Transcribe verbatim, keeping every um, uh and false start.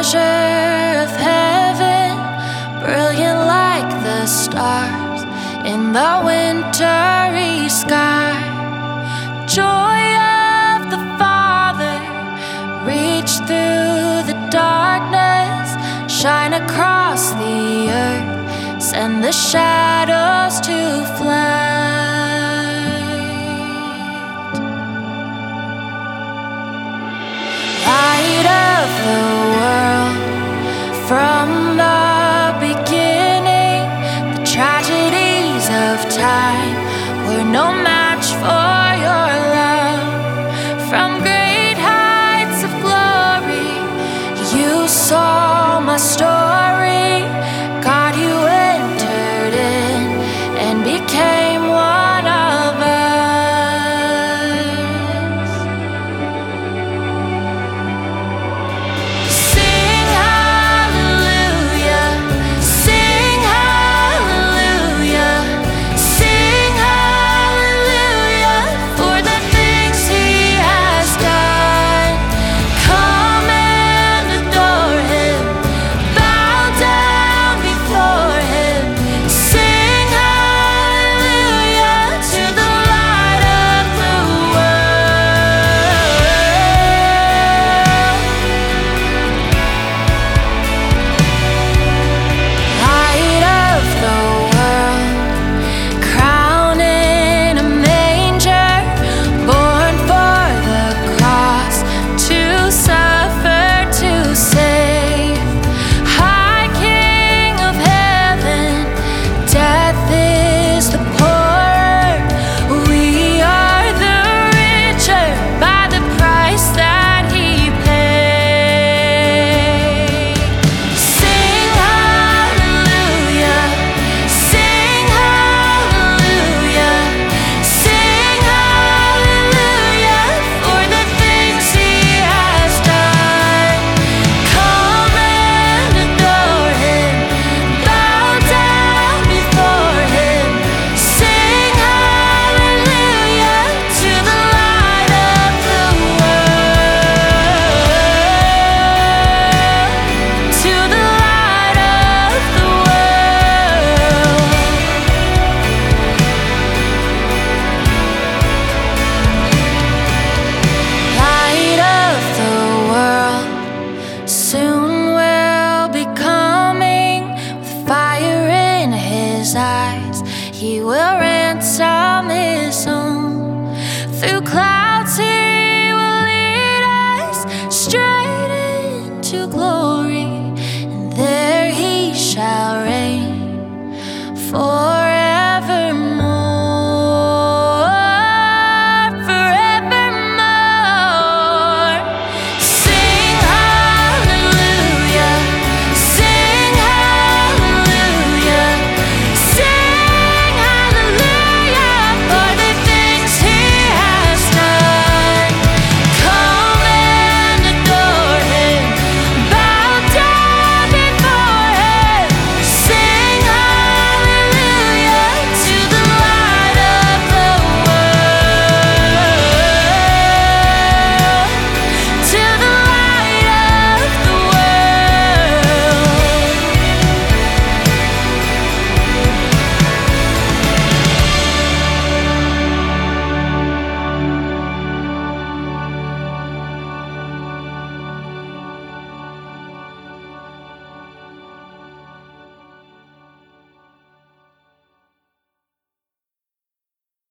treasure of heaven, brilliant like the stars in the wintry sky. Joy of the Father, reach through the darkness, shine across the earth, send the shadows to flight. Light of the world, from the beginning, the tragedies of time were no match for your love. From great heights of glory, you saw my story. God, you entered in and became one of us. Sing hallelujah, sing hallelujah, sing hallelujah for the things He has done. Come and adore Him, bow down before Him. Sing hallelujah to the light of the world. Light of the world, crown in a manger, born for the cross, to suffer, to save. High King of heaven, death is the poorer, we are the richer by the price that He paid. Sing hallelujah, sing hallelujah, sing hallelujah for the things He has done. Come and adore Him, bow down before Him. Sing hallelujah to the light of the world, to the light of the world. Light of the world, soon will be coming with fire in His eyes. He will ransom His own through clouds here